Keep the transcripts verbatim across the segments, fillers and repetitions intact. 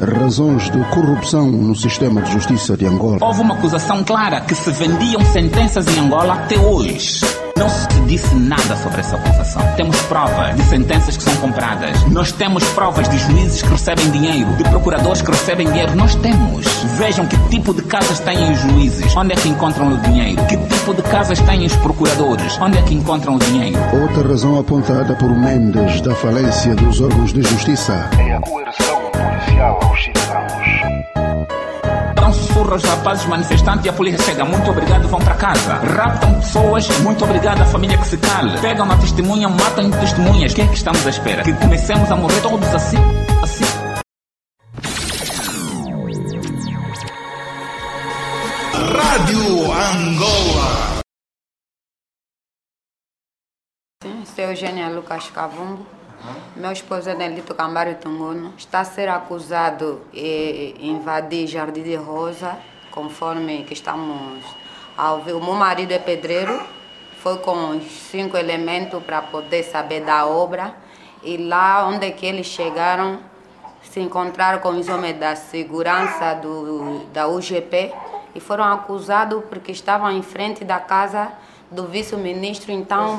razões de corrupção no sistema de justiça de Angola. Houve uma acusação clara que se vendiam sentenças em Angola até hoje. Não se disse nada sobre essa acusação. Temos provas de sentenças que são compradas. Nós temos provas de juízes que recebem dinheiro, de procuradores que recebem dinheiro. Nós temos. Vejam que tipo de casas têm os juízes. Onde é que encontram o dinheiro? Que tipo de casas têm os procuradores? Onde é que encontram o dinheiro? Outra razão apontada por Mendes da falência dos órgãos de justiça é a coerção policial aos cidadãos. Dão sussurro aos rapazes manifestantes e a polícia chega. Muito obrigado, vão para casa. Raptam pessoas, muito obrigado, a família que se cale. Pegam uma testemunha, matam testemunhas. O que é que estamos à espera? Que comecemos a morrer todos assim? assim? Rádio Angola. Sim, sou Eugênia Lucas Cavumbo. Meu esposo é Nelito Cambário Tunguno. Está a ser acusado de invadir Jardim de Rosa, conforme que estamos a ouvir. O meu marido é pedreiro, foi com os cinco elementos para poder saber da obra. E lá onde é que eles chegaram, se encontraram com os homens da segurança do, da U G P e foram acusados porque estavam em frente da casa do vice-ministro, então...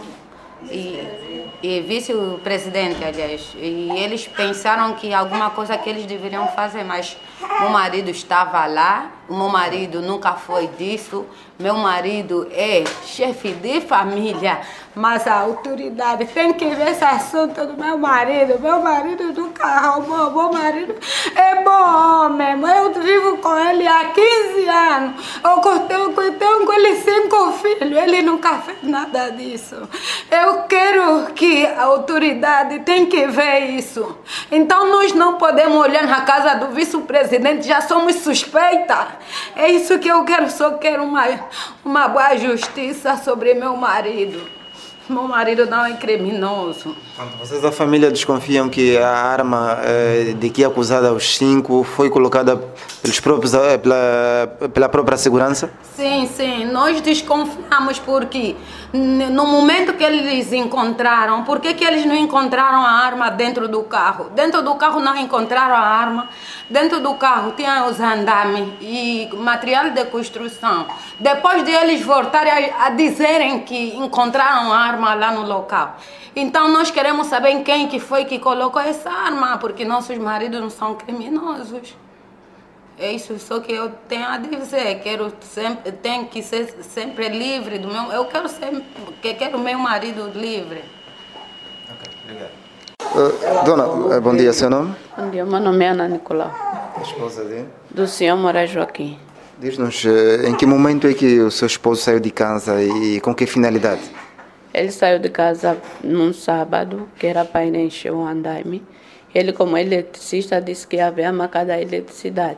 E, e vice-presidente, aliás, e eles pensaram que alguma coisa que eles deveriam fazer, mas meu marido estava lá, o meu marido nunca foi disso, meu marido é chefe de família, mas a autoridade tem que ver esse assunto do meu marido. Meu marido nunca roubou, meu marido é bom homem, eu vivo com ele há quinze anos, eu tenho, tenho com ele cinco filhos, ele nunca fez nada disso. Eu quero que a autoridade tem que ver isso. Então nós não podemos olhar na casa do vice-presidente, já somos suspeitas. É isso que eu quero, só quero uma, uma boa justiça sobre meu marido. Meu marido não é criminoso. Vocês da família desconfiam que a arma eh, de que é acusada os cinco foi colocada pelos próprios, eh, pela, pela própria segurança? Sim, sim. Nós desconfiamos porque no momento que eles encontraram, por que que eles não encontraram a arma dentro do carro? Dentro do carro não encontraram a arma. Dentro do carro tinha os andames e material de construção. Depois de eles voltarem a, a dizerem que encontraram a arma lá no local. Então nós queremos saber quem que foi que colocou essa arma, porque nossos maridos não são criminosos. É isso só que eu tenho a dizer. Quero sempre, tenho que ser sempre livre do meu. Eu quero ser, que quero meu marido livre. Ok, obrigado. Uh, dona, bom dia, seu nome? Bom dia, meu nome é Ana Nicolau. A esposa de? Do senhor Moraes Joaquim. Diz-nos, em que momento é que o seu esposo saiu de casa e com que finalidade? Ele saiu de casa num sábado, que era para ir encher o andaime. Ele, como eletricista, disse que ia haver a marca da eletricidade.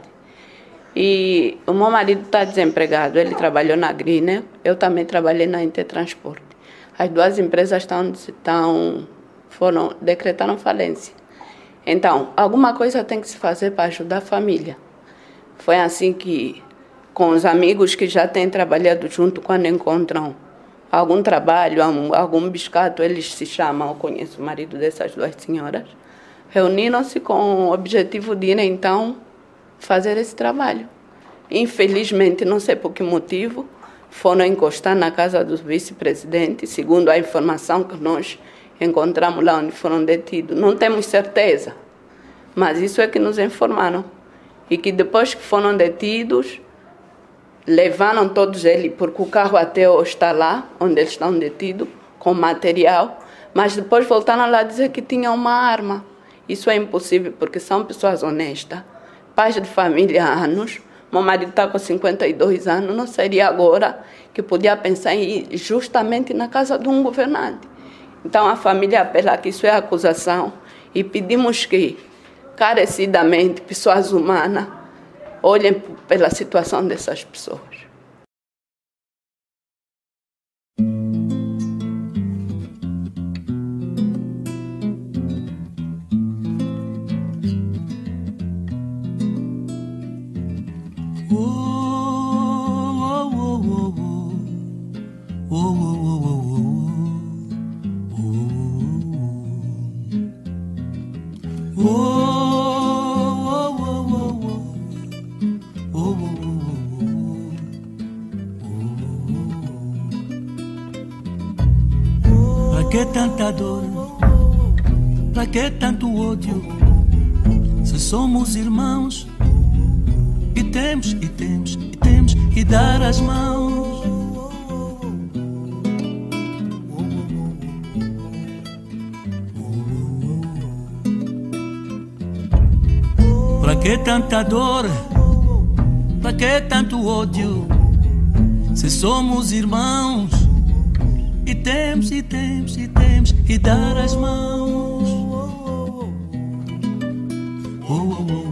E o meu marido está desempregado, ele trabalhou na Greener, eu também trabalhei na Intertransporte. As duas empresas estão, estão, foram, decretaram falência. Então, alguma coisa tem que se fazer para ajudar a família. Foi assim que, com os amigos que já têm trabalhado junto, quando encontram algum trabalho, algum biscato, eles se chamam, eu conheço o marido dessas duas senhoras, reuniram-se com o objetivo de ir, então, fazer esse trabalho. Infelizmente, não sei por que motivo, foram encostar na casa do vice-presidente, segundo a informação que nós encontramos lá onde foram detidos. Não temos certeza, mas isso é que nos informaram. E que depois que foram detidos, levaram todos eles, porque o carro até hoje está lá, onde eles estão detidos, com material, mas depois voltaram lá dizer que tinham uma arma. Isso é impossível, porque são pessoas honestas, pais de família há anos. Meu marido está com cinquenta e dois anos, não seria agora que podia pensar em ir justamente na casa de um governante. Então a família apela que isso é acusação e pedimos que, carecidamente, pessoas humanas, olhem pela situação dessas pessoas. Oh, oh, oh, oh. que tanta dor? Pra que tanto ódio? Se somos irmãos e temos, e temos, e temos que dar as mãos. Pra que tanta dor? Pra que tanto ódio? Se somos irmãos e temos, e temos, e temos que dar as mãos. Oh, oh, oh,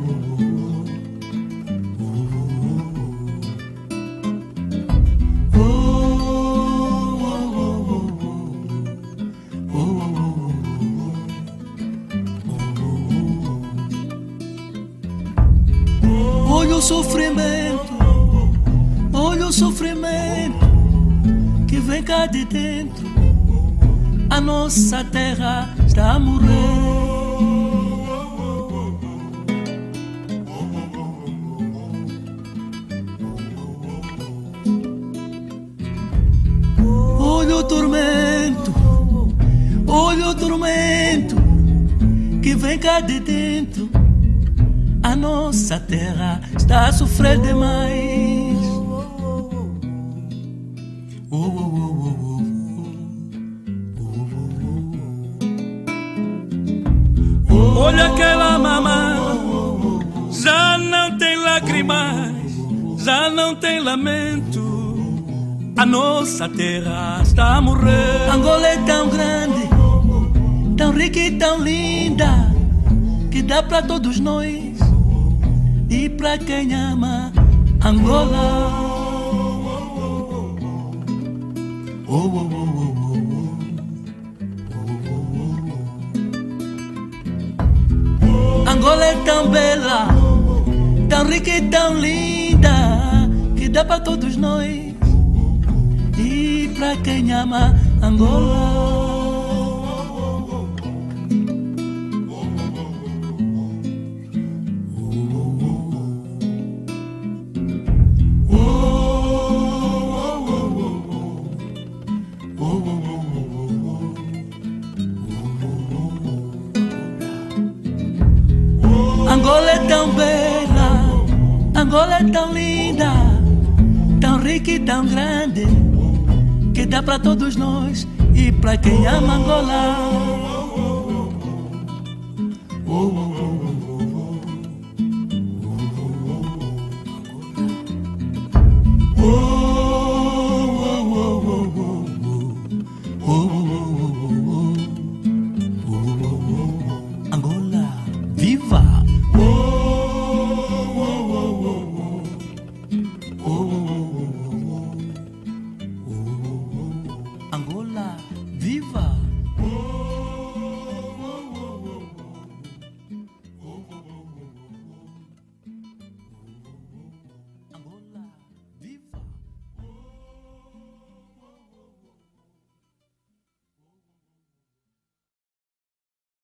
oh, oh. Olha o sofrimento, olha o sofrimento que vem cá de dentro. A nossa terra está a morrer. Olha o tormento, olha o tormento que vem cá de dentro. A nossa terra está a sofrer demais. Oh, oh, oh, oh, oh. Olha aquela mamã, já não tem lágrimas, já não tem lamento. A nossa terra está a morrer. Angola é tão grande, tão rica e tão linda, que dá para todos nós e para quem ama Angola. Oh, oh, oh, oh, oh, oh. Angola é tão bela, tão rica e tão linda, que dá para todos nós e para quem ama Angola. Angola é tão bela, Angola é tão linda, tão rica e tão grande, que dá para todos nós e para quem ama Angola. Oh, oh, oh, oh, oh. Oh,